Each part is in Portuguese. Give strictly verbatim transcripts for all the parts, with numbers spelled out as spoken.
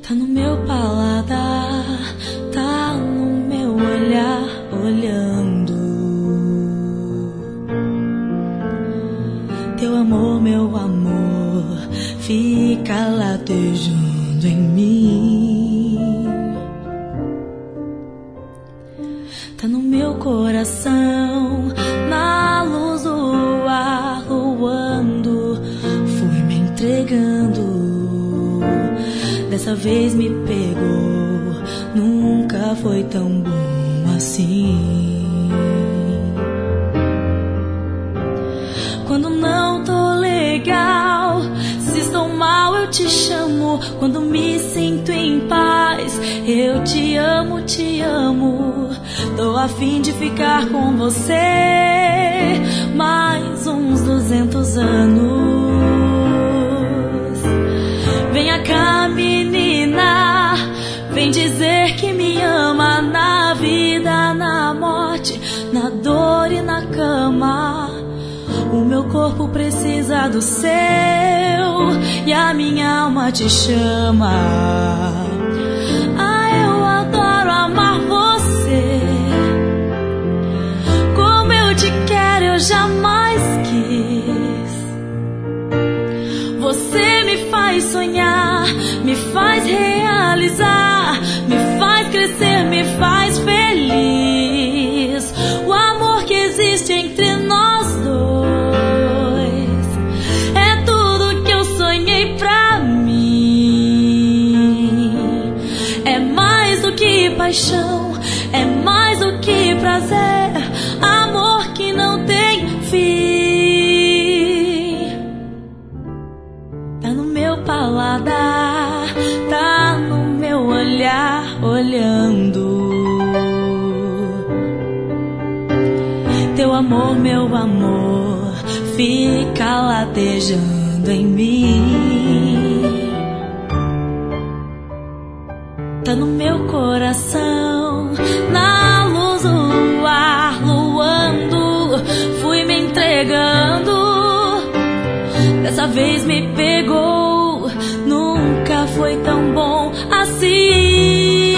Tá no meu paladar, tá no meu olhar olhando. Teu amor, meu amor, fica latejando em mim. Tá no meu coração, na luz do ar voando, fui me entregando. Dessa vez me pegou, nunca foi tão bom assim. Quando não tô legal, se estou mal eu te chamo. Quando me sinto em paz, eu te amo, te amo. Tô a fim de ficar com você mais uns duzentos anos. Venha cá, menina, vem dizer que me ama. Na vida, na morte, na dor e na cama. O meu corpo precisa do seu e a minha alma te chama. Ah, eu adoro amar você. Como eu te quero, eu jamais quis. Você me faz sonhar, me faz realizar, me faz crescer, me faz feliz. O amor que existe entre nós dois é tudo que eu sonhei pra mim. É mais do que paixão, é mais do que prazer, amor que não tem fim. Tá no meu paladar, tá no meu olhar olhando. Teu amor, meu amor, fica latejando em mim. Tá no meu coração, na luz do ar luando, fui me entregando. Dessa vez me pegou, nunca foi tão bom assim.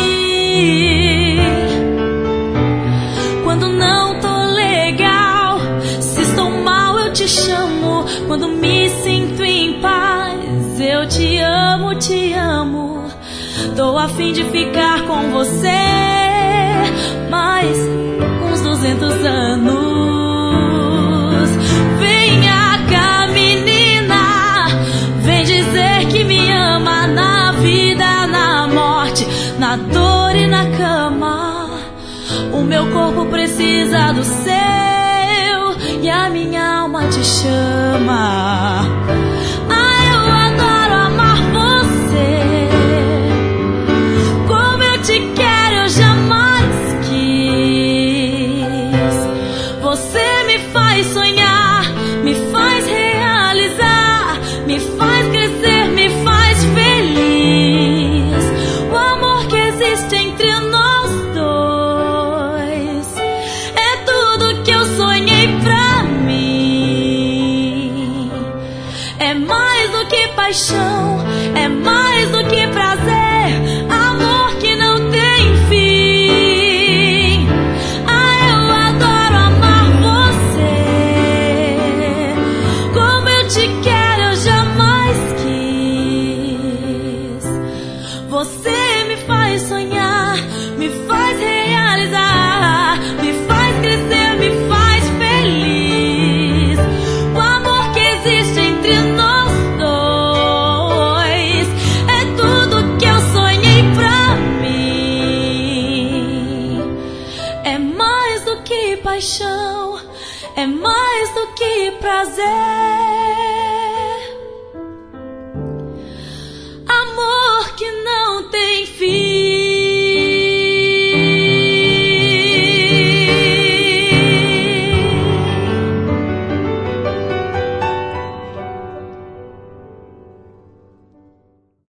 Quando não tô legal, se estou mal eu te chamo. Quando me sinto em paz, eu te amo, te amo. Tô a fim de ficar com você mais uns duzentos anos. Venha cá, menina, vem dizer que me ama. Na vida, na morte, na dor e na cama. O meu corpo precisa do seu e a minha alma te chama. Ah, eu adoro amar você. Como eu te quero, eu jamais quis. Você me faz sonhar, me faz realizar, me faz crescer, me faz feliz. O amor que existe entre nós dois é tudo que eu sonhei pra mim. É mais do que paixão, é mais do que prazer, amor que não tem fim. Ah, eu adoro amar você. Como eu te quero, eu jamais quis. Você me faz sonhar, me faz realizar, me faz crescer, me faz feliz. O amor que existe entre nós dois é tudo que eu sonhei pra mim. É mais do que paixão, é mais do que prazer.